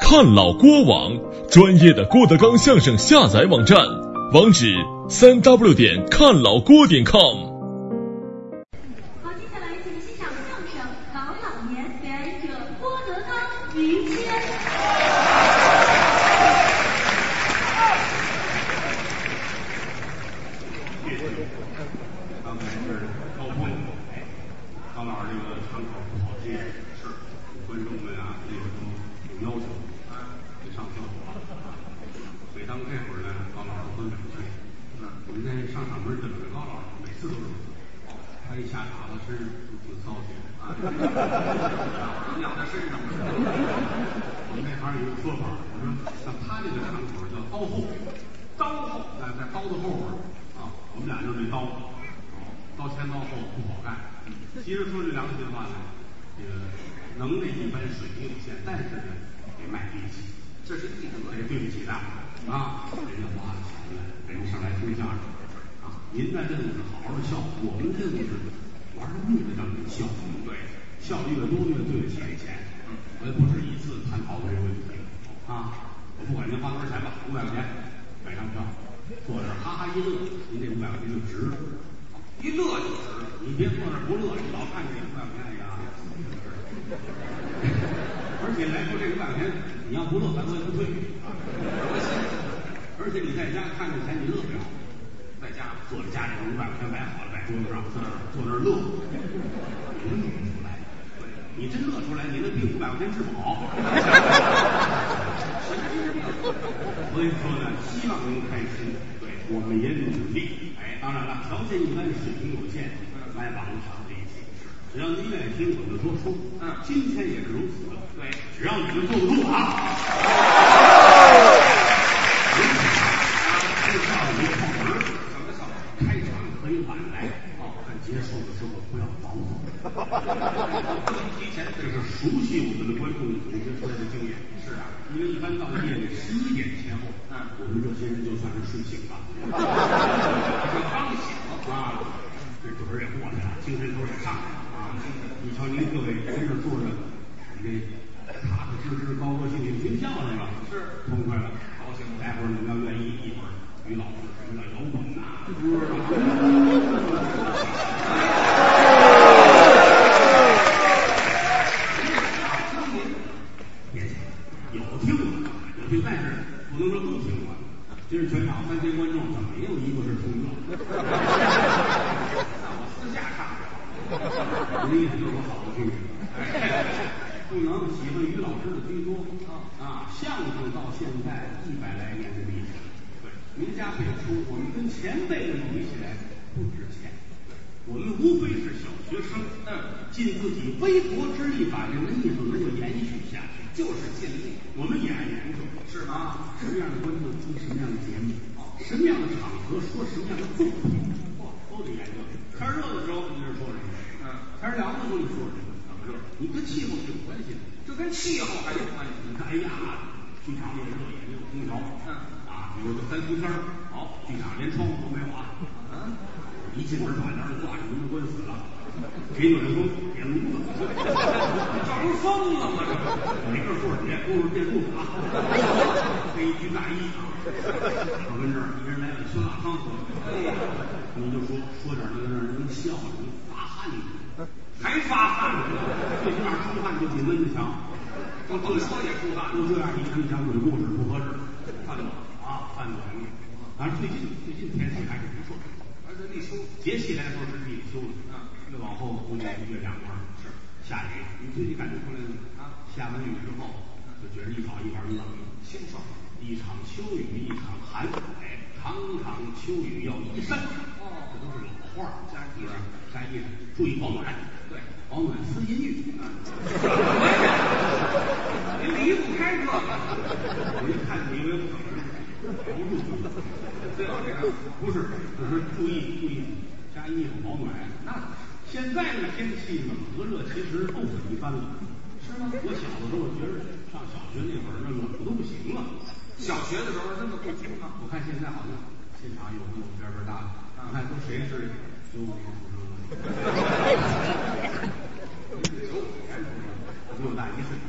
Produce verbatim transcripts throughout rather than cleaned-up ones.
看老郭网，专业的郭德纲相声下载网站，网址三 w 点看老郭点 com。 好，接下来请欣赏相声《老老年》，表演者郭德纲、于谦。 刚才是高峰，高老师这个场口不好接，是观众们啊，这个都有要求啊，得上厕所。每当这会儿呢，高老师都冷去。我们在上场门等着高老师，每次都是他一下场了，身上挺骚气啊，养在身上。我们这行有一个说法，我说像他这个场口叫刀后，刀后在在刀的后边啊，我们俩就是这刀。刀前刀后不好干。其实说这良心话呢，这个能力一般，水平有限，但是呢，得卖力气，这是义德，也对不起大伙啊！人家花了钱了，人家上来听相声啊，您的任务是好好笑，我们的任务是玩的命的让你笑，对，笑越多越对得起这钱。我也不止一次探讨过这个问题啊，我不管您花多少钱吧，五百块钱买张票，坐这儿哈哈一乐，您这五百块钱就值了。一乐就值，你别坐那儿不乐，你老看这五百块钱呀。而且来说这五百块钱，你要不乐，咱我也不退。而且你在家看着钱，你乐不了。在家坐在家里，五百块钱摆好了，摆桌子上，坐那儿坐那儿乐，你乐不出来。你真乐出来，你那病五百块钱治不好。所以说呢，希望您开心，对，我们也努力。哎，当然了，条件一般，水平有限，来往常的一起。只要您愿意听，我就说出。嗯，今天也是如此。对，只要你们坐得住啊。介绍你后门，什么叫开场可以晚来，哦，看结束的时候不要早走。不能提前，这是熟悉我们的观众总结出来的经验。是啊，因为一般到夜里十一点前后，嗯，我们这些人就算是睡醒了。刚醒了啊，这准儿也过来了，精神头也上来了啊！你瞧您各位跟这坐着，你这踏踏实实、高高兴兴听相声了，是痛快了，高兴。待会儿你们要愿意，一会儿于老师什么叫摇滚呐、歌啊。有听的，有听，但是不能说都听完。今儿全场三千观众，怎么没有一个是听的？那我私下唱去，您也是我好的听众。不能喜欢于老师的居多啊！相声到现在一百来年的历史，对，名家辈出，我们跟前辈们比起来不值钱。我们无非是小学生，嗯，尽自己微薄之力把这个艺术能够延续下去，就是尽力。我们也爱研究，是啊，什么样的观众听什么样的节目，什么样的场合说什么样的作品，都得研究。天热的时候你是说什么？嗯，天凉的时候你说什么？怎么热？你跟气候是有关系的，这跟气候还有关系。你看，哎呀，剧场也热，也没有空调，嗯啊，比如说三伏天，好，剧场连窗户都没有啊，嗯。一进门把帘儿挂着，门关死了，给暖风，点炉子，照成风了吗？这每个座儿底下都是电褥子啊，这一局大衣啊，我跟这儿一人来碗酸辣汤喝，你就说说点那个让人笑，你发汗呢，还发汗呢，这哪出汗就比闷子强，我甭说也出汗，就这样一看讲鬼故事不合适，饭暖啊，饭暖，反正最近最近天气还是不错。立秋节气来说是立秋了啊，越往后估计越凉快。是下雨，你最近感觉出来了啊？下完雨之后，就觉得一早一晚冷，清爽。一场秋雨一场寒，哎，场场秋雨要衣衫。哦，这都是老话，加衣裳，加衣裳，注意保暖。对，保暖思淫欲。您离不开这个，我一看你以为我怎么着？不住。对吧？这个不是，只是注意注意加衣服保暖。那现在这个天气冷和热其实都很一般了，是吗？我小的时候，我觉得上小学那会儿，那冷都不行了。小学的时候真的不行啊！我看现在好像现场有有边边大的，你看都谁是九五年出生的？九五年出生的，比我大一岁。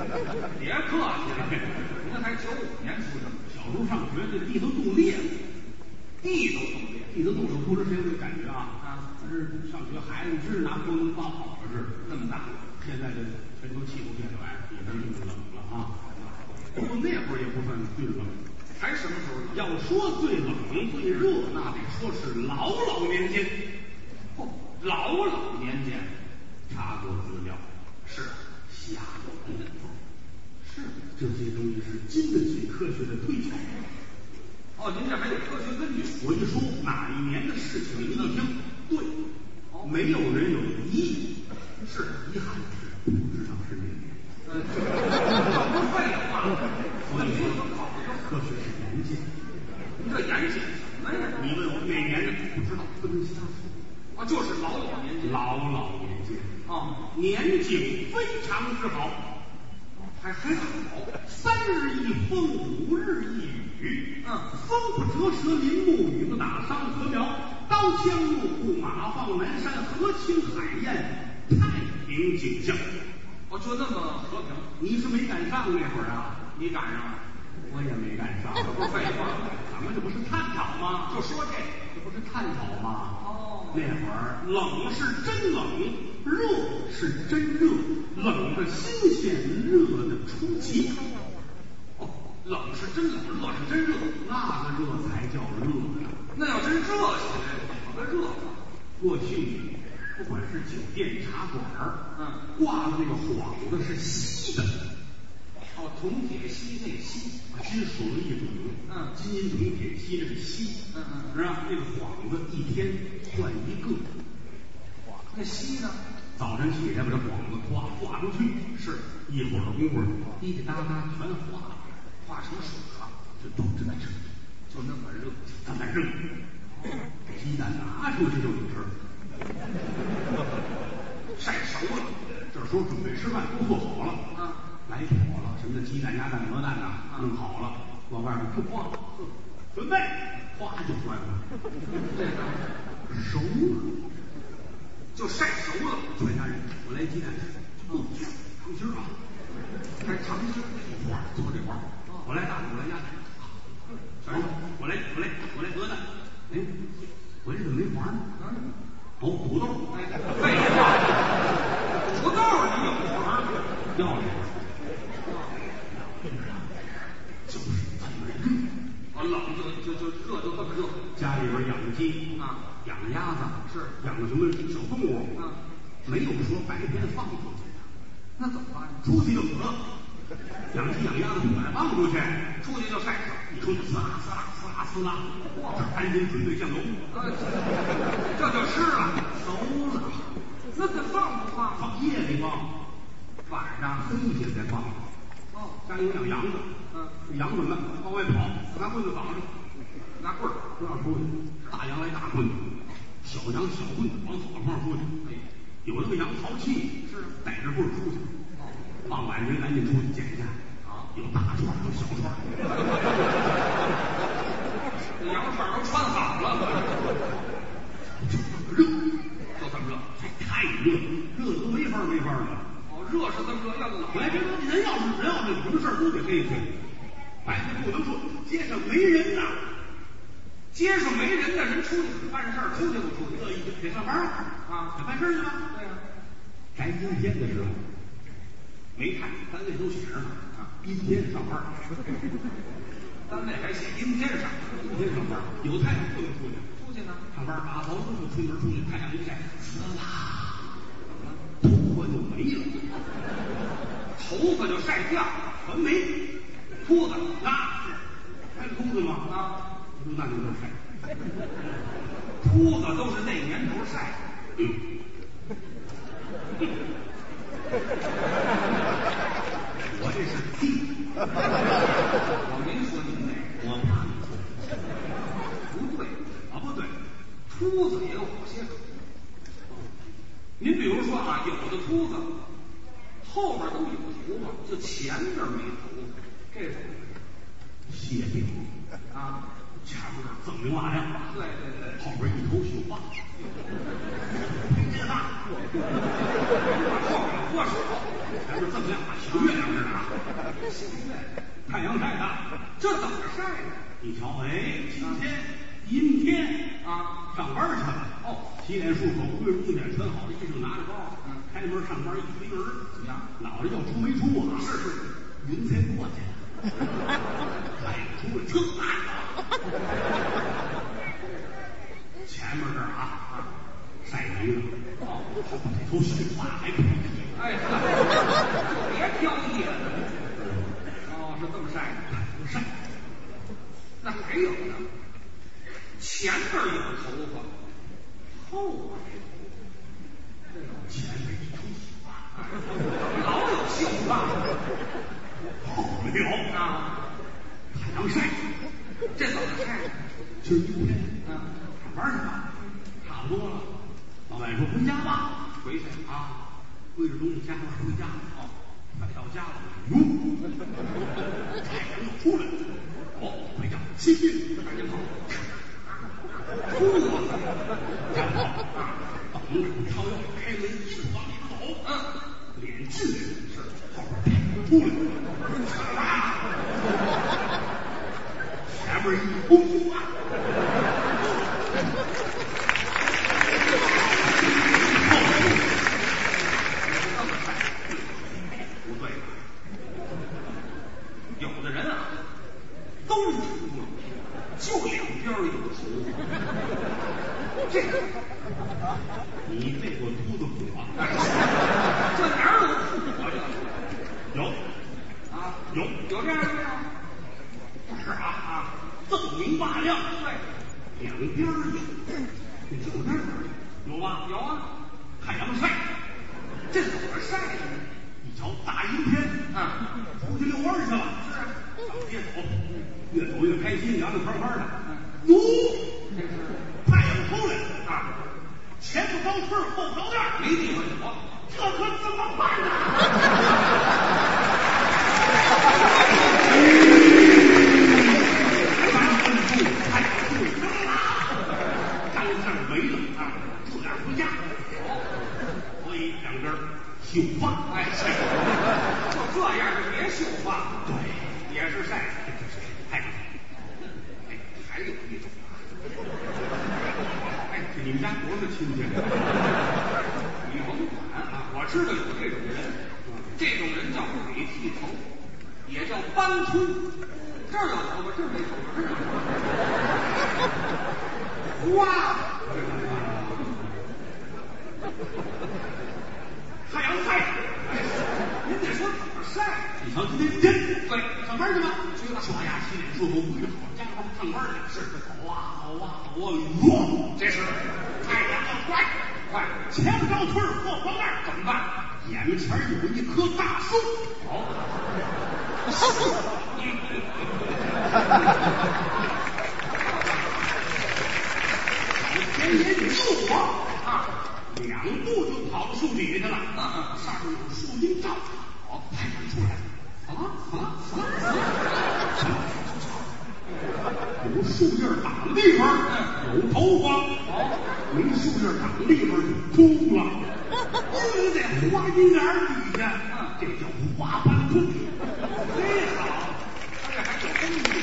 别客气了，您还九五年出生，小时候上学这地都冻裂了，地都冻裂，地都冻了，不知谁有这感觉啊？啊，可是上学孩子真是拿光能包好了似的，那么大，现在这全球气候变暖，也没这么冷了啊。不过那会儿也不算最冷，还什么时候？要说最冷最热，那得说是老老年间。哦，老老年间，查过资料，是下过功夫，是这些东西是经得起科学的推敲。哦，您这还有科学根据？我一说哪一年的事情，您一听，对，哦，没有人有疑义，是遗憾的是不知道是哪年。呃，不废话，所以说科学是严谨。你这严谨什么呀？你问我哪年的不知道，不能瞎说。啊，就是老老年间，老老年间啊，年景非常之好，还还好，三日一风，五日一雨，嗯，风不折舌林木，雨不打伤禾苗，刀枪入户，马放南山，河清海晏，太平景象。哦，就那么和平。你是没赶上那会儿啊？你赶上了？我也没赶上。不废话，咱们这不是探讨吗？就说这，这不是探讨吗？哦，那会儿冷是真冷，热是真热，冷的新鲜，热的出奇。哦，冷是真冷，热是真热，那个热才叫热呢。那要真热起来，怎么个热法？过去不管是酒店茶馆，嗯，挂的那个幌子是锡的。哦，铜铁锡那锡，金属的一种，嗯，金银铜铁锡这是锡，嗯嗯，是吧？那个幌子一天换一个。那锡呢？早晨起来把这幌子挂挂出去，是一会儿的功夫，滴滴答答全化了，化成水了，就都这么热，就那么热，这么热。鸡蛋拿出去就有事儿，晒熟了，这时候准备吃饭，都做好了，啊，来妥了，什么的鸡蛋、鸭蛋、鹅蛋呐，弄好了，往外面一放，准备，哗就关了，熟了，就晒熟了。全家人，我来鸡蛋吃，不吃长心啊，还长心这块做这块，我来大肚，我来鸭蛋，全是我来我来我来鹅蛋。哎，我这怎么没黄呢？哦，土豆。哎，废话，土豆你有黄？要这个，就是这么热。啊，冷就就就热就这么热。家里边养着鸡啊，养着鸭子，是养着什么小动物啊？没有说白天放出去的，那怎么办？出去就死了。养鸡养鸭子不敢放出去，出去就晒死，一出去呲啦呲啦呲啦呲啦，这赶紧准备酱油，这就吃了，熟了。那得放不放？放夜里放，晚上黑下再放。哦，家有养羊的，嗯，羊怎么往外跑？拿棍子绑着，拿棍儿不让出去。大羊来大棍子，小羊小棍子往草上出去。有那个羊淘气，是带着棍儿出去。傍晚人赶紧出去捡去，啊，有大串有小串，这羊串都穿好了，就这么热，就这么热，太热，热都没法没法了。哦，热是这么热，要冷来这人要是人要是有什么事儿都得黑黑，白天不能说街上没人呐，街上没人的人出去办事儿，出去不出去？这一得上班啊，得办事去吧？对呀，该阴天的时候。没看单位都写着呢啊，阴天上班，单位还写阴天上，阴天上班，有太阳不能出去，出去呢上班啊，早就出门出去，太阳一晒，呲啦，头发就没了，头发就晒掉了，全没，秃子那是，还秃子吗？啊，那就能晒，秃子都是那年头晒，嗯。我这是屁，我没说您那，我怕你说，不对啊，不对，秃子也有好些种。您比如说啊，有的秃子后边都有头发，就前面没头发，这种谢病啊，前面锃明瓦亮，对对对，后边一头秀发，拼接大，后边脱手。 还不是这么亮啊，小月亮似的啊！太阳晒的， 这怎么晒的？ 你瞧，哎，今天阴天啊， 上班去了。哦，洗脸漱口，归着地面，穿好了衣裳，拿着包，嗯，开门上班，一推门，怎么样？脑袋要出没出啊？ 是是， 云彩过去了，太阳出来，特暗了。前面这儿啊啊，晒鱼了。哦，这头绣花还可以。 哎，别挑剔了。哦，是这么晒的， 不晒。 那还有呢？前边有头发，后边前面一头秀发， 老有秀发， 后面有啊。 太阳晒， 这怎么晒？ 今儿阴天， 嗯， 上班去吧，差不多了。老板说回家吧， 回去啊，归着东西加上回家。哦，快到家了，哟，太阳又出来了。哦，回家，新运，赶紧跑。呼，站好啊，等着掏腰开门，一直往里走。嗯，脸进来是后边出来，前面一轰啊。不对，有的人啊都秃了，就两边有头。这个你背过秃子骨啊？ 这哪有秃啊？ 有啊， 有有这样的吗？ 这是啊啊，锃明瓦亮，对，两边有，有那儿有吧？ 有啊， 太阳晒， 这怎么晒的呢？ 一瞧大阴天， 啊， 出去遛弯去了。是啊，上街走，越走越开心，凉凉快快的。 嗯， 哟， 这是太阳出来了啊！前不着村后不着店， 没地方躲， 这可怎么办呢？咱们住太阳出来了，张上围了啊，自个儿回家。所以两边绣发， 哎，是，就这样就别绣发， 对， 也是晒。 太阳。 哎，还有一种啊， 哎，这你们家多少亲戚？ 你甭管啊，我知道有这种人，这种人叫鬼剃头，也叫斑秃。这儿有头发，这儿没头发，这儿有头发。哇！ 太阳晒， 您得说怎么晒？ 你瞧今天天， 对， 上班去吧， 去了， 刷牙洗脸漱口，归着好家伙上班去。是，好啊好啊好啊，哟， 这是太阳要快快， 前不着村后不着店， 怎么办？ 眼前有一棵大树。 好， 天天救我啊！两步就跑到树底下去了。 嗯嗯， 上面有树荫照。好，太阳出来了。啊啊啊！有树叶挡的地方，有头发；没树叶挡的地方就秃了。因在花阴眼底下，这叫花斑秃。 非好，这还有东西。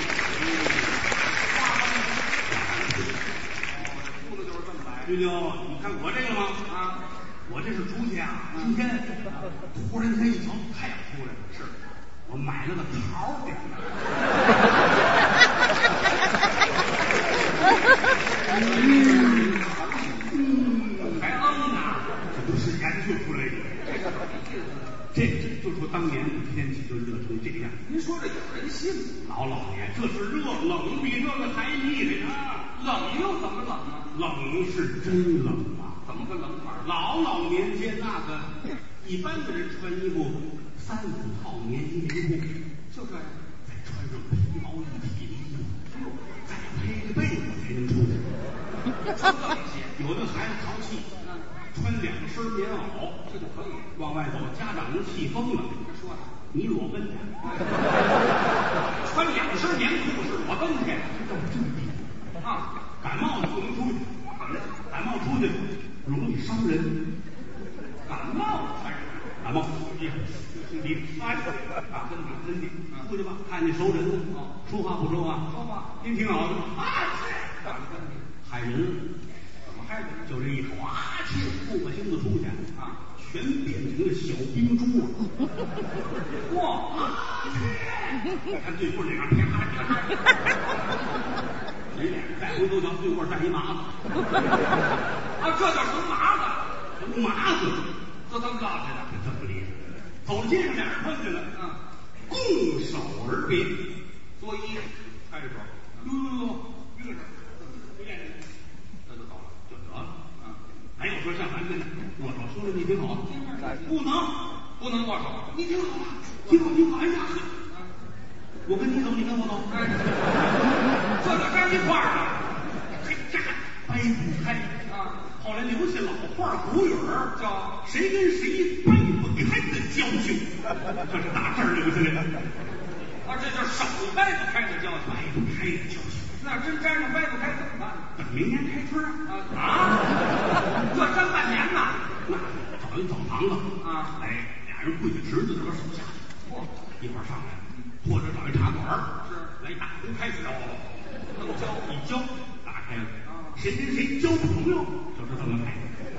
秃子就是这么来。 舅舅，你看我这个吗？ 啊， 我这是出去啊，今天突然间一瞧太阳出来了，是我买了个桃点的。 嗯，还嗯呢， 这都是研究出来的。这这就说当年的天气就热成这个样。 您说这有人信吗？ 老老年这是热，冷比这个还厉害呢。 冷又怎么冷啊？ 冷是真冷啊！ 怎么个冷法？ 老老年间那个一般的人穿衣服三五套棉衣棉裤， 就这样， 再穿上皮毛一体的衣服，再披个被子才能出去。有的孩子淘气，穿两身棉袄， 这就可以。 往外走，家长都气疯了。 他说的， 你裸奔去， 穿两身棉裤是裸奔去到这个地步啊！ 感冒不能出去，感冒出去容易伤人。 感冒才感冒， 兄弟，哎，啊，跟你跟你，出去吧，看见熟人了，哦，说话不说话？ 说话。 您挺好的，啊， 打个跟你， 害人， 怎么害人？ 就这一口啊气，不把星子出去啊，全变成了小冰珠了。 哇， 看对过脸上啪啪啪，谁脸上再回头瞧，对过站一麻子， 啊，这叫什么麻子？ 什么麻子？ 这他们告诉的， 这么厉害！走街上俩人碰见了， 啊， 拱手而别， 作揖， 开手，哟哟哟，这个不见你， 这就走了， 就得了。 啊， 还有说上咱跟握手，说的你挺好，不能不能握手， 你挺好啊，挺好挺好，哎呀，我跟你走，你跟我走， 哎，这就站一块儿了， 嘿呀，掰不开啊。 后来留下老话古语儿， 叫谁跟谁掰不开的交情，这是打这儿留下来的。 啊，这叫手掰不开的交情， 掰不开的交情， 那真沾上掰不开怎么办呢？ 等明年开春啊啊，这沾半年呐， 那找一澡堂子啊， 哎，俩人跪在池子里边手下去， 嚯， 一会儿上来，或者找一茶馆是来打公开交， 能交一交打开了， 啊， 谁跟谁交朋友就是这么开，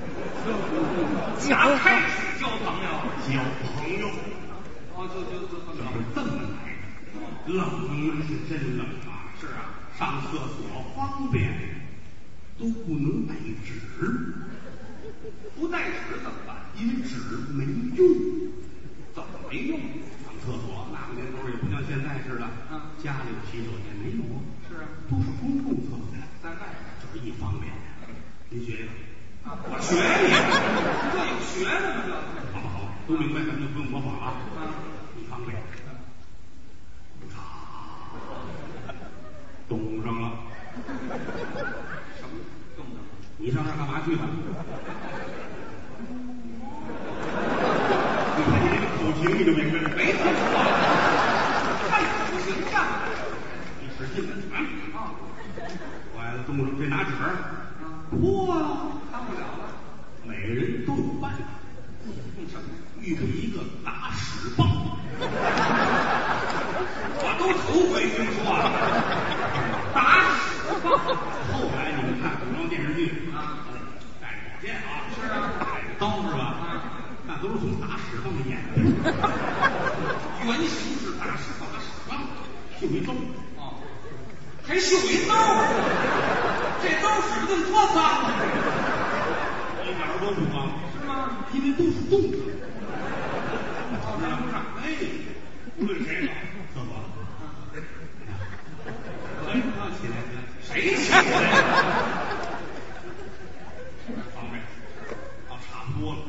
打开始交朋友， 交朋友， 哦，就就就这是这么来的，冷是真冷啊， 是啊， 上厕所方便都不能带纸， 不带纸怎么办？ 因为纸没用。 怎么没用？ 上厕所那个年头也不像现在似的， 嗯， 家里有洗手间没有？ 是啊， 都是公共厕所， 在外边这是一方面。您学一个， 啊，我学你，这有学的吗？这好吧好吧，都明白，咱们就不用模仿了啊。 啊， 一方面，嚓，冻上了。 什么动的？ 你上那儿干嘛去了？你看你这个口型，你就明白了。 没听说，看口型干嘛？ 你使劲的啊！ 啊， 坏了，冻上这拿纸， 啊， 破啊！ 当不了了。 每个人都有办法， 用什么？ 预备一个打屎棒。 我都头回听说了，打屎棒。 后来你们看古装电视剧啊， 带着宝剑啊， 是啊， 带着刀是吧？ 啊， 那都是从打屎棒里演的。 原型是打屎棒， 打屎棒，绣一兜， 哦，还绣一兜，这兜使得多脏啊！ 一点都不脏， 是吗？ 因为都是动的。 哦，沾不上。 哎，无论谁搞厕所了，哎，起来起来， 谁起来？ 方便，啊，差不多了。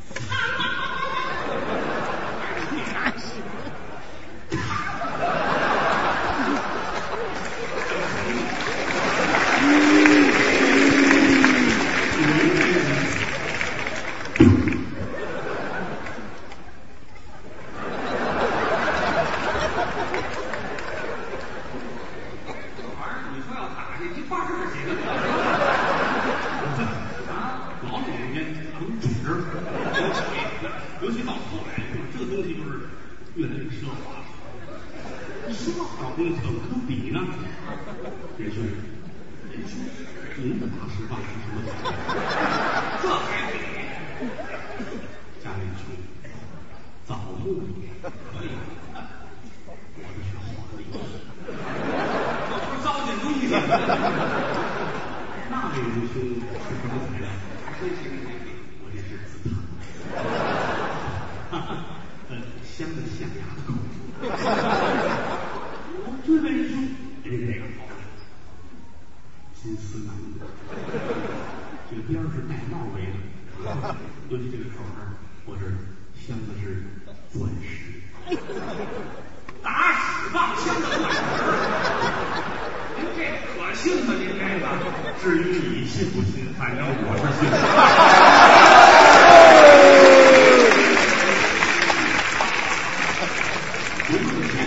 尤其到后来，这个东西就是越来越奢华了。奢华东西怎么可能比呢？仁兄，仁兄，您的大师棒是什么材料？ 这还比？ 家里穷，枣木可以，我这是黄梨， 这不是糟践东西。 那位仁兄是什么材料？ 真是你我这是紫檀，哈哈，呃，香的象牙的口。我这位仁兄，人家这个好，金丝楠木，这个边是带帽围的，尤其这个口这儿，我这镶的是钻石。 打屎棒镶的钻石，您这可信吗？您这个， 至于你信不信，反正我是信。不用钱，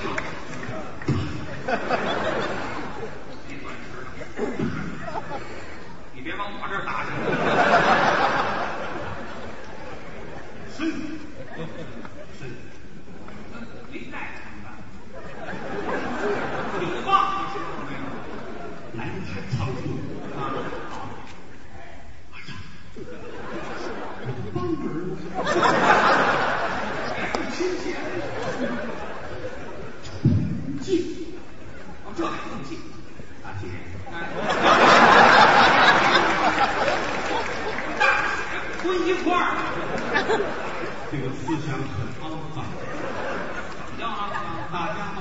没钻石，你别往我这儿打去。 深深。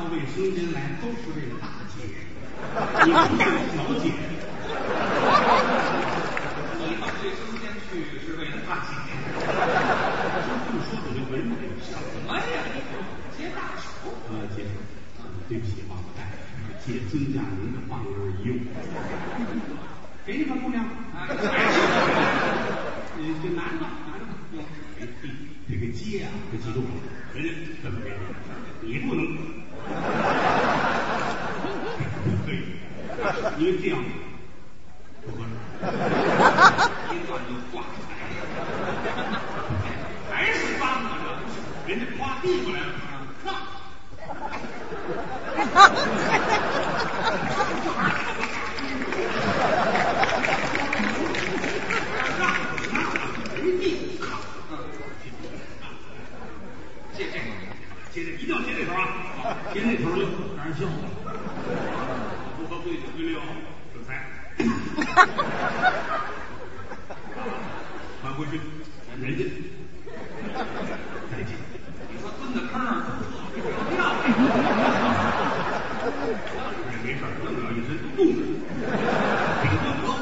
卫生间来都是为了大姐，你不是小姐。 你到卫生间去是为了大姐。 这么说我就闻着什么呀？接大手。 呃，接手。对不起，忘了带，借尊驾您的棒儿一用。给你吧，姑娘。哎，你就拿着吧，拿着吧。哎，这个接啊，可记住了，人家这么给你，你不能。对，因为这样不合适。 一段就挂出来了，还是帮着呢？ 人家夸递过来了，让。 接这个， 接这一定要接这头啊！接那头就让人笑话。不合规矩规律哦，这才。还回去人家再见。 你说蹲在坑上不要没事，弄不了一身都冻着，顶多折坏。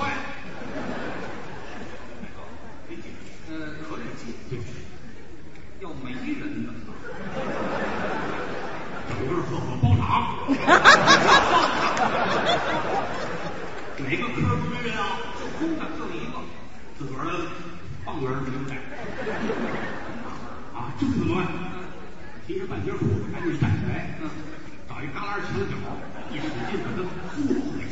呃，可以接，要没人呢， 整个喝喝包场。哪个科不没人啊？ 就空的就一个， 自个儿的棒儿没有带。啊，这怎么办？提着半截裤子赶紧站起来，嗯，找一旮旯墙角，一使劲把它呼回去。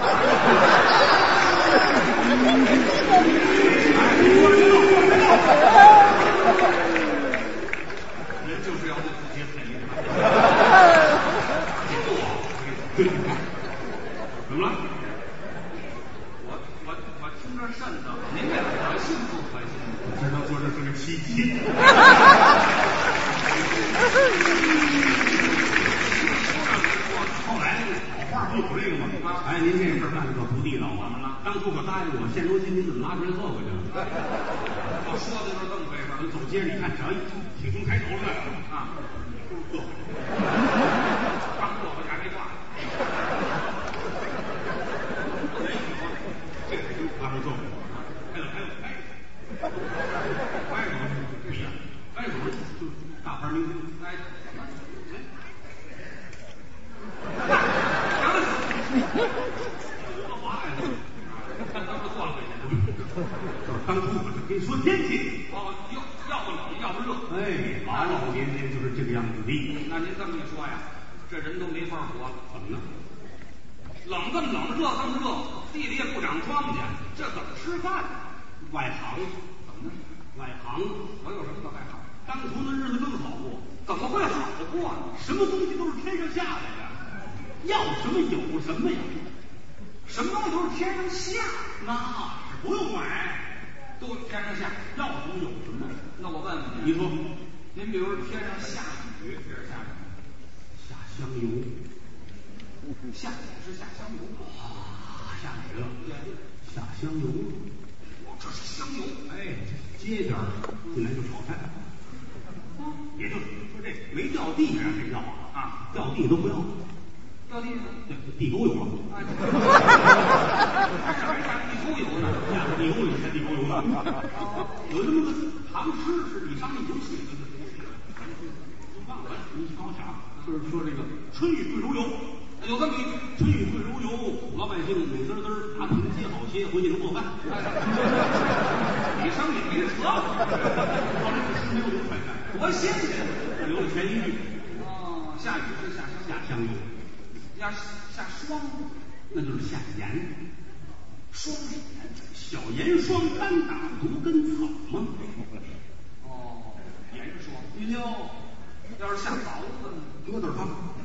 人就是要对自己狠一点。 怎么了？ 我我我听着瘆得慌，您这可信不可信？ 我知道说这是个奇迹。后来好话不有这个吗？哎，您这事儿干的可不地道啊！当初可答应我，现如今您怎么拉出来做回去了？ 我说的就是这么回事。 你走街，你看只要一挺胸抬头了啊，都是做回去。 刚做回去还没挂。 这个就拉出来做回去。还有还有还有，外国不一样，外国就大牌明星，哎，当初我就跟你说天气哦，要要不冷，要不热。 哎，老老年间就是这个样子的。 那您这么一说呀，这人都没法活了。 怎么呢？ 冷这么冷，热这么热，地里也不长庄稼，这怎么吃饭呢？ 外行怎么呢？ 外行， 我有什么可害怕？ 当初的日子更好过。 怎么会好过呢？ 什么东西都是天上下来的，要什么有什么呀。 什么东西都是天上下， 那是不用买， 都天上下， 要什么有什么。 那我问问你说， 您比如天上下雨，这是下什么？ 下香油。 下雨是下香油啊，下雨了，下香油。 哦，这是香油。 哎，街边进来就炒菜。也就是说这没掉地上谁要啊？啊，掉地都不要。 掉地上， 地沟油了。 还下地沟油呢？ 下地沟里下地沟油呢。有这么个唐诗是李商隐有写的，就忘了。你帮我想，就是说这个春雨贵如油，有这么一句：春雨贵如油，老百姓美滋滋，打桶接好些，回去能做饭。 李商隐没辙， 后来这诗没有流传下来， 多新鲜！ 留了前一句。 哦，下雨是下香下香油。 下下霜， 那就是下盐， 霜是盐， 小盐霜单打独根草吗？ 哦，盐霜。 哟， 要是下雹子呢？ 疙瘩汤。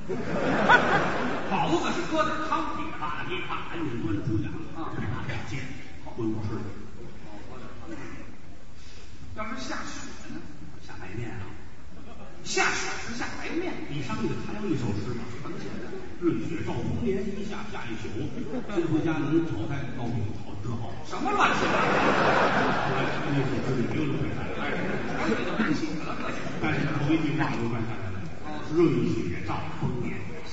雹子是疙瘩汤， 你看，你看，赶紧端着出讲啊！再见，好炖吃。 哦，疙瘩汤。要是下雪呢？ 下白面啊。 下雪是下白面。 李商隐还有一首诗呢，很简单：润雪兆丰年，一下下一宿。先回家能炒菜，烙饼炒得好。 什么乱七八糟？ 后来那首诗里没有流传下来， 哎，这都难写了，这但是头一句话流传下来了：润雪兆丰年。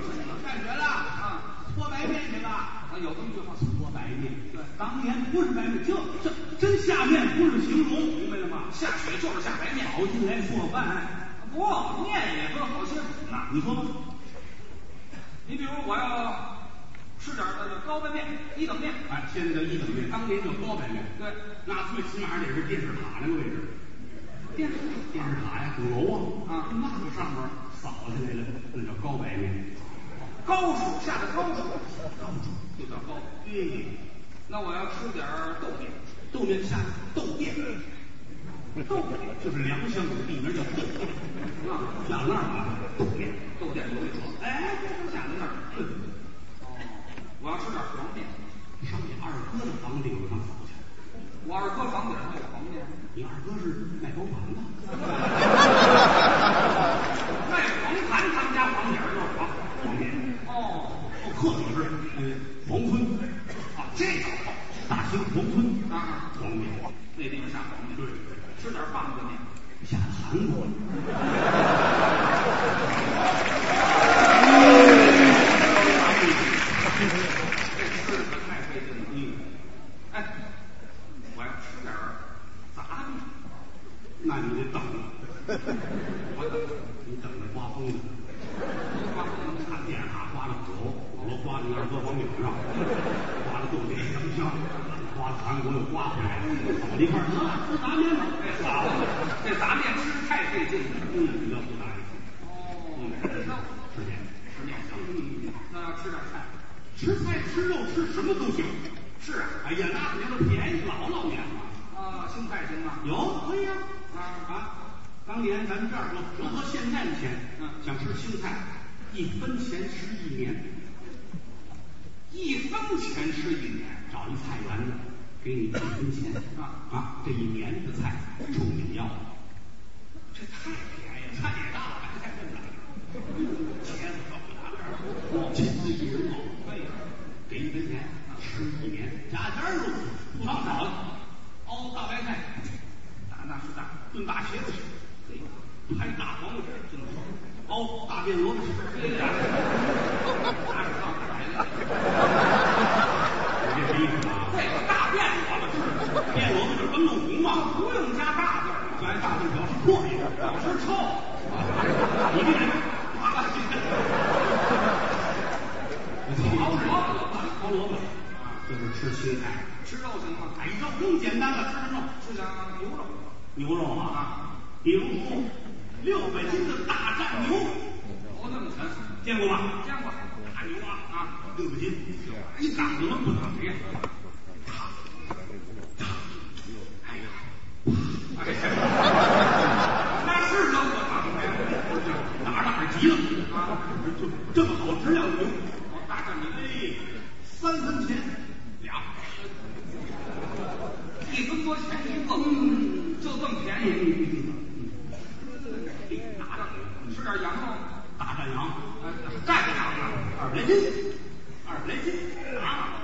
身子。 上学了啊，搓白面去了。 啊，有这么句话， 搓白面。 对， 当年不是白面，这这真下面不是形容，明白了吗？ 下雪就是下白面， 跑进来做饭。 不，面也分好些种呢。 你说吧， 你比如我要吃点那个高白面，一等面。 哎，现在叫一等面，当年叫高白面。 对， 那最起码得是电视塔那个位置。 电视电视塔呀，鼓楼啊， 啊， 那个上面扫下来了，那叫高白面。 高处下的高处，高处就叫高。 对， 那我要吃点豆面， 豆面下豆面，豆面就是良乡子地名叫豆面啊，下那儿啊，豆面， 豆店有一说， 哎， 下在那儿。 对， 哦，我要吃点黄面， 上你二哥的房顶上扫去。 我二哥房顶上有黄面， 你二哥是卖高盘的， 卖黄盘，他们家房顶上就是黄黄面。 哦， 或者是呃黄村啊，这个好， 大兴黄村啊， 黄面， 那地方下黄面， 对， 吃点棒子面， 下韩国。 这吃的可太费劲了。嗯，哎，我要吃点杂面， 那你得等了， 我等你等着刮风呢。 刮风看电视塔刮的鼓楼，鼓楼刮你二哥房顶上，刮的豆店香香，刮的韩国又刮回来，我一看啊，吃杂面吧， 哎，好，这杂面吃太费劲了。 嗯，要不打一次。 哦， 嗯， 那吃面， 吃面行，嗯，那要吃点菜， 吃菜吃肉吃什么都行。 是啊， 哎呀，那肯定是便宜老老年了。 啊，青菜行吗？ 有可以啊啊啊！当年咱们这儿折折合现在的钱， 嗯， 想吃青菜，一分钱吃一年， 一分钱吃一年， 找一菜园子，给你一分钱啊啊，这一年的菜冲你要， 这太便宜了， 菜也大，白菜更大，茄子高不大个儿，亲自一人够， 可以， 给一分钱吃一年，家家如此，不少少的，熬大白菜， 大那是大， 炖大茄子吃，嘿，拍大黄瓜吃，真好，熬大便萝卜吃， 对呀，大是到哪来的？ 我这个意思啊， 对，大便萝卜吃， 变萝卜就是温路红嘛， 不用加大字儿， 就按大字表示破一点， 表示臭。 你这人， 熬萝卜， 熬萝卜，就是吃青菜， 吃肉行吗？ 哎，肉更简单了，吃什么？ 吃点牛肉。 牛肉啊，比如说六百斤的大战牛， 哦，那么全， 见过吗？ 见过。 大牛啊啊，六百斤，一打怎么不打呀？哎呀， 哎呀，那是扔过他们哪儿哪儿急了啊！就这么好质量的牛， 哦，大战牛， 哎，三分钱俩， 一分多钱一个，嗯，就这么便宜。 大战牛， 吃点羊肉， 大战羊， 呃，战羊啊， 二百来斤，二百来斤啊！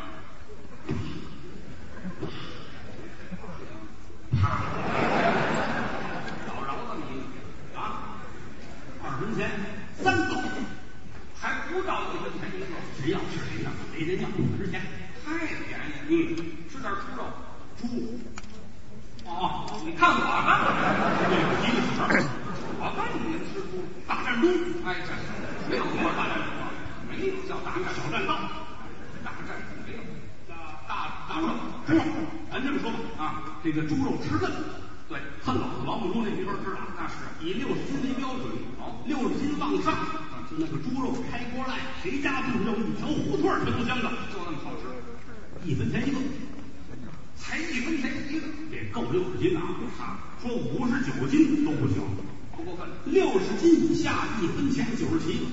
老饶这么一个啊，二分钱三个， 还不到一分钱一个， 谁要吃谁要，没人要不值钱。 太便宜。 嗯， 吃点猪肉， 猪，哦， 你看我吧， 这个急的事儿， 我问您吃猪， 大战猪， 哎，这没有过大战猪，没有叫大战， 小战道， 大战没有， 大大大肉，猪肉，咱这么说吧啊，这个猪肉吃嫩， 对， 恨老子老母猪这没法吃了， 那是以六十斤为标准， 好， 六十斤往上，就那个猪肉开锅来，谁家炖肉一条胡同全都香的， 就那么好吃， 一分钱一个， 才一分钱一个， 得够六十斤啊！说五十九斤都不行， 不过分， 六十斤以下一分钱九十七个，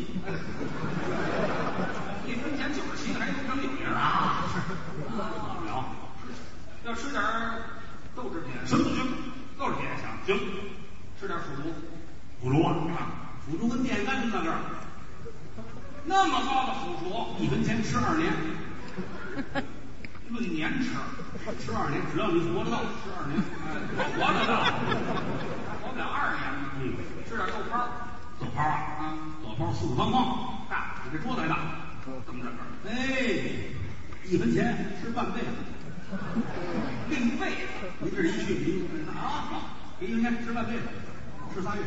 一分钱九十七个还有名有名啊！了， 要吃点豆制品， 什么都行， 豆制品也行， 行， 吃点腐竹， 腐竹啊，腐竹跟电杆子那个， 那么高的腐竹， 一分钱吃二年， 论年吃， 吃二年，只要你活得到，吃二年， 我活得到，活不了二年呢。 嗯， 吃点豆泡， 豆泡啊， 啊， 豆泡四四方方， 大比这桌子还大， 这么着？ 哎，一分钱吃半辈子， 另辈子， 您这一去您啊，好，给一分钱吃半辈子，吃仨月，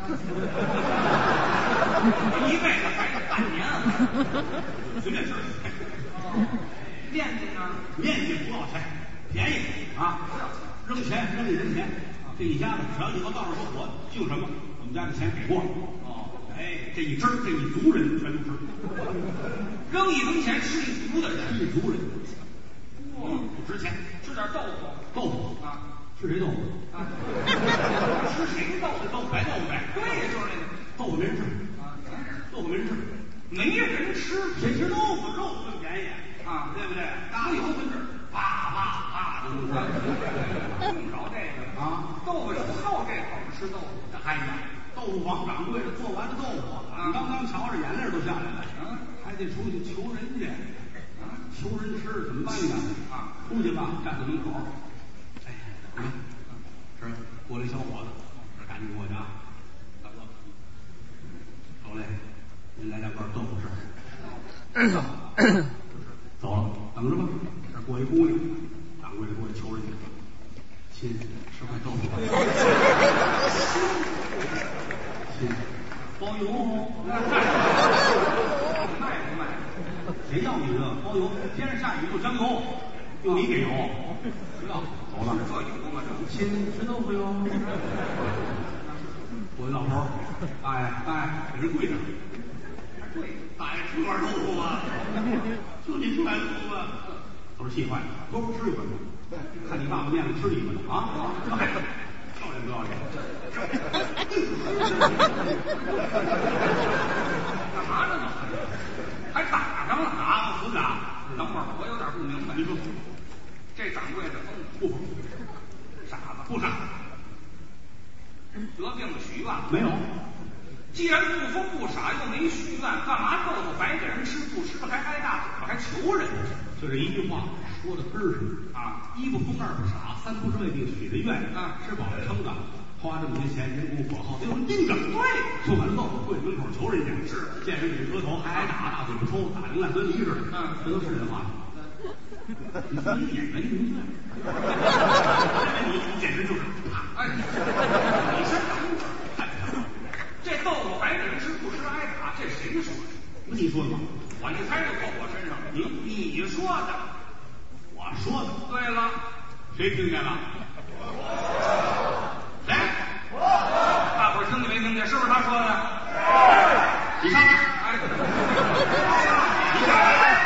一辈子还是半年啊？ 随便吃。 面筋呢？ 面筋不要钱，便宜啊！扔钱扔你人钱，这一家子只要你给我到这说我姓什么，我们家的钱给过了。哦，哎，这一支这一族人全都吃， 扔一分钱吃一族的人， 一族人， 哇， 不值钱。 吃点豆腐， 豆腐啊， 吃谁豆腐？ 啊，吃谁豆腐？ 豆腐白豆腐呗。 对，就是那个豆腐没人吃啊， 豆腐没人吃， 没人吃， 谁吃豆腐？肉更便宜啊， 对不对？大油跟这啪啪啪的都是， 用不着这个啊。 豆腐就好这口吃豆腐， 哎呀，豆腐王掌柜的做完了豆腐，啊，刚刚瞧着眼泪都下来了，啊，还得出去求人去，啊，求人吃怎么办呢？啊，出去吧，站在门口，哎，怎么了？这儿过来一小伙子，赶紧过去啊，大哥，好嘞，您来两块豆腐吃。走了，等着吧。这过一姑娘，掌柜的过去求人去，亲，吃块豆腐。亲，包邮。 卖不卖？ 谁要你这包邮？天上下雨不香油，用你给油。不要，走了。 这油吗？这亲，吃豆腐哟。我一老头儿，大爷，大爷，给人跪着。 贵， 大爷吃块豆腐吧，就你吃块豆腐吧。都是气坏了，多不吃一份吧？看你爸爸面子吃一份啊！哎，要脸不要脸？ 干嘛呢？还打上了？ 打死打！ 等会儿我有点不明白。 你说这掌柜的疯不疯？ 傻子不傻？ 得病了许愿没有。 既然不疯不傻又没许愿，干嘛豆腐白给人吃，不吃还挨大嘴巴，还求人？ 就这一句话说的根儿上啊！一不疯，二不傻，三不是未定许的愿啊，吃饱了撑的，花这么些钱，人工火耗，得有人盯着。对，做完了豆腐跪门口求人家，是见人给磕头，还挨打，大嘴巴抽，打跟烂酸泥似的。嗯，这都是人话。你说你演员明白？你你简直就是， 哎，你先等会儿。这豆腐白给人吃，不吃挨打，这谁说的？ 不你说的吗？ 我一猜就扣我身上。 你你说的， 我说的。 对了， 谁听见了？谁？ 大伙儿听见没听见？是不是他说的？ 你上来！ 哎， 你上来！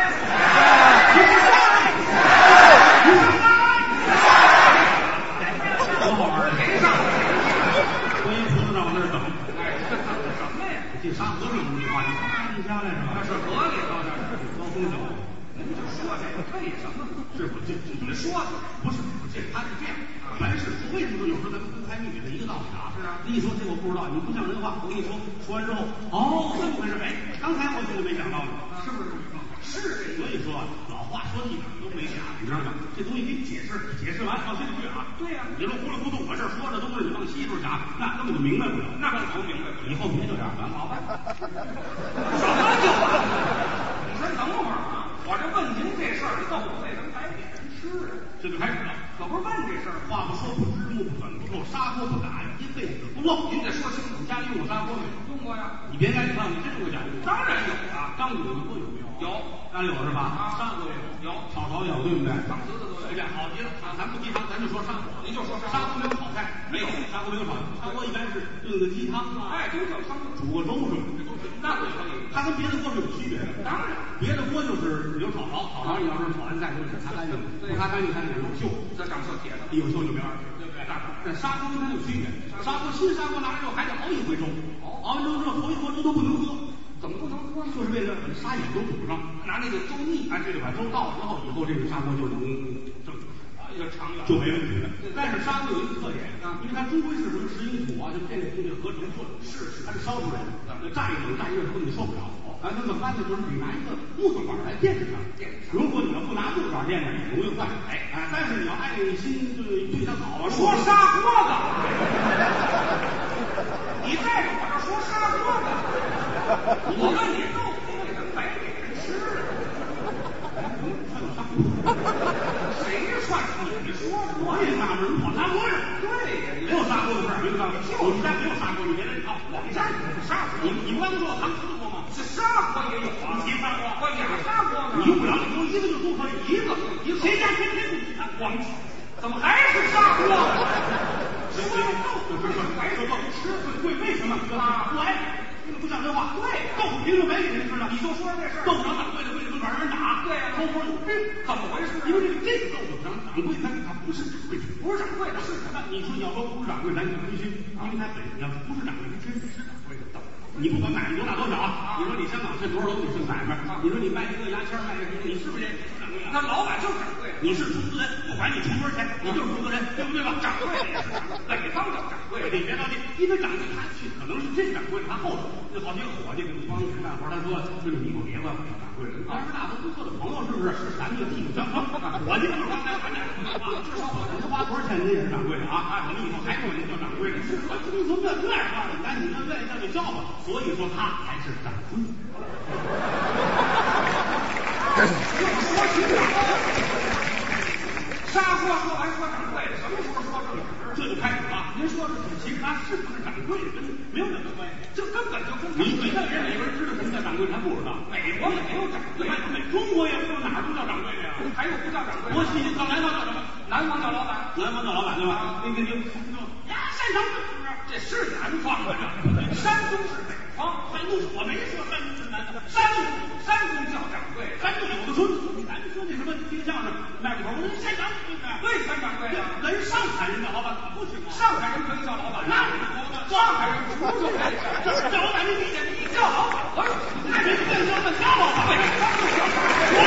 多好玩！ 谁上来？ 观音菩萨让我那儿等。 哎，这等什么呀？ 进沙河里你话，你进家来是吧？ 那是河里头的。 高峰酒， 您就说这个为什么？ 是不？这这你说的不是？这他是这样，凡事为什么说有时候咱们公开秘密的一个道理啊？ 是啊。 你一说这我不知道，你不像人话。我跟你说，说完之后，哦，这么回事？哎，刚才我怎么没想到呢？ 是不是？ 是，所以说老话说一点都没假，你知道吗？这东西给你解释，解释完放心里去啊。 对呀， 你说糊里糊涂，我这说这东西你往西头讲，那根本就明白不了。 那可不明白不了。 以后别这样，完了。 什么就完了？你先等会儿啊！我这问您这事儿，豆腐为什么白给人吃啊？ 这就开始了。 可不是问这事儿， 话不说不知，木不粉不透，砂锅不打一辈子不漏。 您得说清楚。 家里用过砂锅没有？ 用过呀。 你别来看，你真有讲究。 当然有啊。 张嘴锅有没有？ 有， 当然有是吧？ 啊， 砂锅有， 有， 炒勺有，对不对？ 炒瓷的都有。 这好极了啊！咱不提汤，咱就说砂锅。 你就说砂锅没有炒菜， 没有砂锅没有炒菜。砂锅一般是炖个鸡汤啊， 哎，都叫汤， 煮个粥什么的，都是那可以。 它跟别的锅是有区别的。 当然， 别的锅就是有炒勺，炒勺你要是炒完菜就是擦干净了，不擦干净它里有锈， 这长锈铁的， 有锈就没法吃，对不对？但砂锅跟它有区别，砂锅新砂锅拿来之后还得熬一回粥，熬完粥之后头一锅粥都不能喝。 怎么不能喝？ 就是为了把沙眼都堵上， 拿那个粥腻， 哎，这就把粥倒了之后，以后这个砂锅就能正啊，就长远就没问题了。但是砂锅有一个特点啊，因为它终归是什么石英土啊，就这个东西合成做的，是是，它是烧出来的，蘸一冷蘸一热根本受不了。啊，那么干的就是你拿一个木头板来垫着它，如果你要不拿木头板垫着，也容易坏。哎哎，但是你要爱心对对它好啊， 说砂锅的，你在我这说砂锅的，我问你豆腐为什么说我也纳闷，我砂锅呀？对呀，没有砂锅的事儿，没有砂锅，我们家没有砂锅，你别来套。我们家有砂锅，你你不刚才说我糖吃过吗？ 这砂锅也有啊， 你砂锅， 我俩砂锅呢？ 你用不了，你说一个就多可以，一个一个，谁家天天不洗我们怎么还是砂锅？ 说豆腐是还是豆腐吃对，为什么啊？不挨这个不像人话。对，豆腐凭什么没给人吃呢？你就说这事儿，豆腐厂掌柜的为什么把人打？ 对呀， 偷摸有病， 怎么回事？ 因为这个这个豆腐厂掌柜他他不是掌柜， 不是掌柜的， 是什么？你说你要说不是掌柜，咱就必须，因为他本身要不是掌柜，他真是掌柜的豆腐。你不管买卖多大多小啊，你说你香港是多少楼你是买卖，你说你卖这个牙签卖这个，你是不是掌柜的？ 那老板就是掌柜的， 你是出资人，不管你出多少钱，你就是出资人，对不对吧？ 掌柜的也是掌柜，北方叫掌柜的， 你别着急，因为掌柜他去可能是这掌柜的，他后头就好些伙计给帮人干活，他说就是你给我别管掌柜的，当时大家都做的朋友是不是？是咱们就地主相帮，伙计们刚才谈讲啊，至少我人花多少钱您也是掌柜的啊，我们以后还管您叫掌柜的，是吧？你说这这样话，你赶紧要愿意叫就叫吧，所以说他才是掌柜。 又说起掌柜，砂锅说完说掌柜的，什么时候说正事？ 这就开始了。您说是，其实他是不是掌柜的跟没有任何关系， 这根本就跟你你看人美国人知道什么叫掌柜，他不知道。 美国也没有掌柜， 美中国也不知道哪儿不叫掌柜的呀？ 还有不叫掌柜？ 我西到南方叫什么？ 南方叫老板， 南方叫老板对吧？那个就呀，山东是不是？ 这是南方的，山东是北方， 山东我没说山东是南的， 山东山东叫掌柜， 山东有的说咱们说那什么听相声卖口，我说县长对不对？ 为什么掌柜啊？ 人上海人叫老板不行啊， 上海人可以叫老板， 那上海人不就可以叫叫老板？你理解？你叫老板，我有那人家叫老板叫老板， 北方就叫掌柜。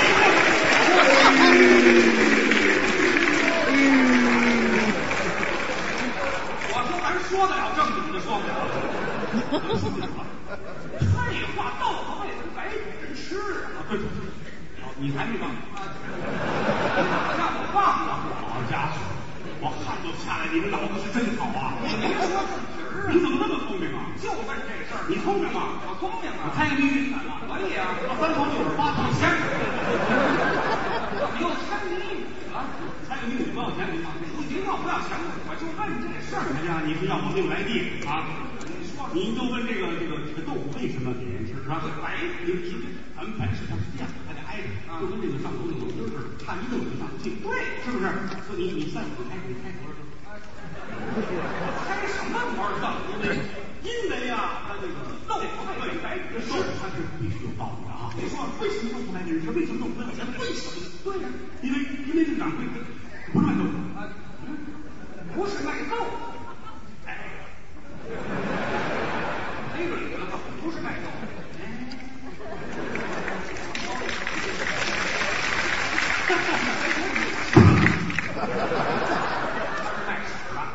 我说咱说得了正经的，说不了。废话，豆腐为什么白给人吃啊？ 对，你还没忘啊？ 让我忘了， 好家伙，我看就下来，你们脑子是真好啊！ 你没说正题儿， 你怎么那么聪明啊？ 就问这事儿， 你聪明吗？ 我聪明啊！ 我猜个谜语算了， 可以啊， 三头六耳八头先。 你又猜谜语了？ 猜个谜语不要钱，你放心。 您要不要钱，我就问这事儿。 哎呀，你是要不给我来地啊？你就问这个这个这个豆腐为什么给人吃是吧？白，你你咱们凡事它是这样，它得挨着，就跟这个上头那种筋似的，看一顿就上不去。对，是不是？说你你算你开你开多少？ 开什么多少账？ 因为因为啊，它这个豆腐对白给人吃，它是必须有道理的啊。你说为什么豆腐白给人吃？为什么豆腐没有钱？为什么？对呀，因为因为这个掌柜不是卖豆腐啊， 不是卖豆腐。哎。这个里头不是卖豆腐，卖屎了。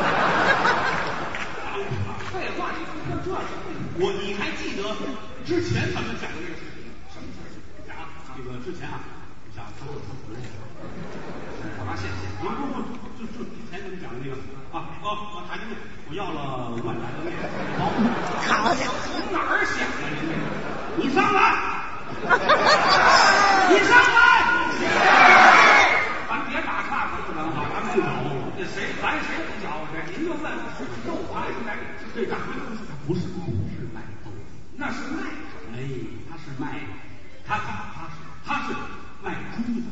废话，你说这个， 我你还记得之前咱们讲的这个事情？什么事情？讲这个之前啊，讲他有什么人？ 干嘛谢谢？ 不不不，就就之前咱们讲的那个啊，哦，我谈面，我要了万家的面，好， 好家伙， 从哪儿想的您？ 你上来，你上来， 咱别打岔，可不能哈，咱们不找我， 这谁咱谁不找我谁？您就问是豆腐还是白给吃？ 这掌柜不是不是卖豆腐， 那是卖， 哎，他是卖，他他他是他是卖猪的。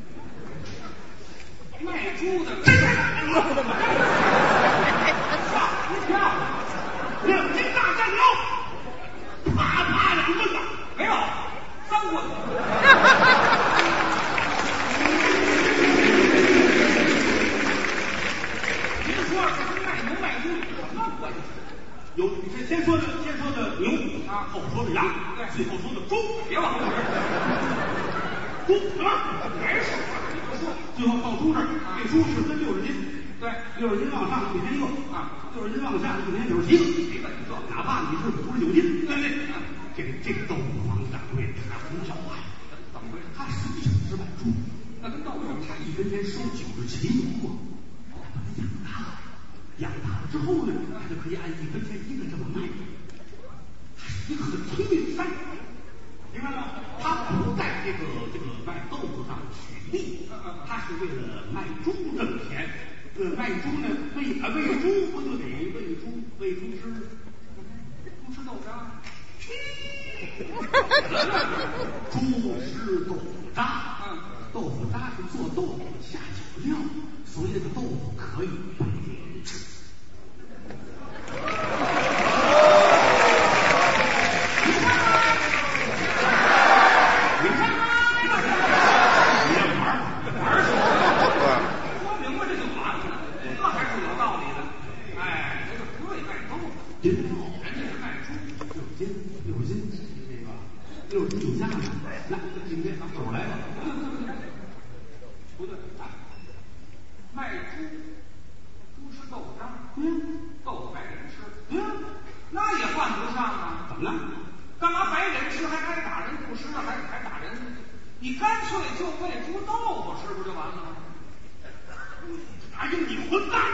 卖猪的，这吓我一跳！ 两斤大酱油，啪啪两棍子， 没有三棍子。您说这跟卖牛卖猪有什么关系？ 有先先说的先说的牛啊，后说的羊， 对， 最后说的猪， 别往后边。 猪什么？ 还是你不说， 最后到猪这儿，这猪是分六十斤， 对， 六十斤往上一天一个啊， 六十斤往下一天九十七个， 没问题， 哪怕你是五十九斤，对不对？这个这个豆腐坊掌柜他不叫卖， 怎么回事？ 他实际上是卖猪， 那跟豆腐有他一分钱收九十七牛啊，他把它养大了，养大了之后呢，他就可以按一分钱一个这么卖，他是一个很拼命的商人。明白了吗？他不在这个这个卖豆腐上取地，他是为了卖猪挣钱。呃，卖猪呢，喂啊喂猪不就得喂猪喂猪吃猪吃豆渣，猪吃豆腐渣。嗯，豆腐渣是做豆腐下脚料，所以这个豆腐可以白人吃。人家是卖猪，六斤六斤，这个六斤以下呢，来，今天拿手来了，不对，卖猪，猪吃豆腐渣，嗯，豆腐白人吃，嗯，那也犯不上啊，怎么了？干嘛白人吃还挨打人不吃啊？还还打人？你干脆就喂猪豆腐吃不就完了吗？哎呦，你混蛋！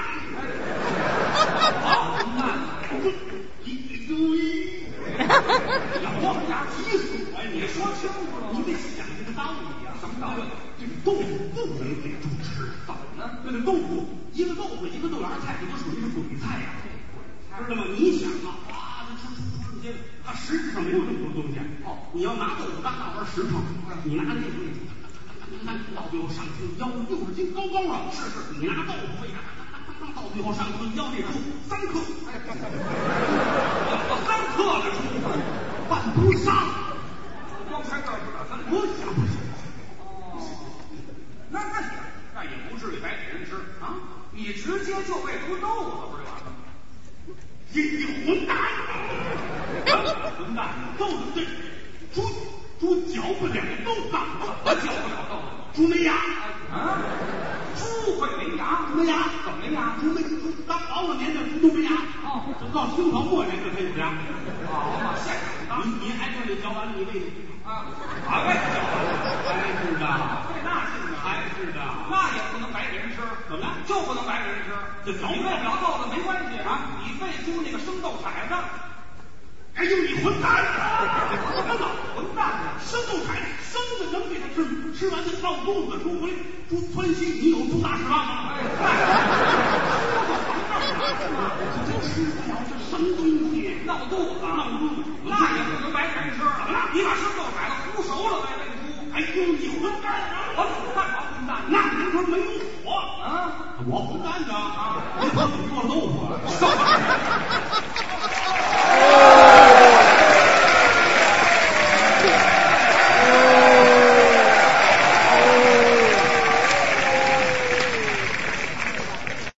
好混蛋！一堆，咬牙急死我！你说清楚了，你得想这个道理啊！什么道理？这个豆腐不能给猪吃，怎么呢？那个豆腐，一个豆腐，一个豆芽菜，这都属于是鬼菜呀，知道吗？你想啊，哇，这吃吃吃这些，它实质上没有这么多东西。哦，你要拿豆腐当大碗实诚，你拿那个。到最后上去腰六十斤高高啊！是是，你拿豆腐喂它，到最后上去腰这猪三克，我三克的猪办不上，光才这不打三克，不行不行。哦，那那行，那也不至于白给人吃啊！你直接就喂猪豆腐不就完了？你你混蛋！混蛋！豆腐这猪。猪嚼不了豆腐，我嚼不了豆腐。猪没牙啊？猪会没牙？没牙？怎么没牙？猪没猪当老了年的猪都没牙。哦，直到清朝末年这才有牙。好嘛，现在你你挨个你嚼完了，你喂啊？啊喂，嚼完了，还是的，对，那是的，还是的，那也不能白给人吃。怎么了？就不能白给人吃？这嚼不了豆子没关系啊，你喂猪那个生豆铲子。哎呦，你混蛋啊！什么老混蛋啊？生豆铲生的能给他吃，吃完就闹肚子，猪回猪窜稀，你有猪大屎棒吗？哎，这吃不了这生东西，闹肚子，闹肚子，那也不能白给人吃了。你把生豆铲子烀熟了再喂猪。哎呦，你混蛋啊！我怎么办法混蛋？那年头没有我啊，我混蛋的啊！你怎么做豆腐啊？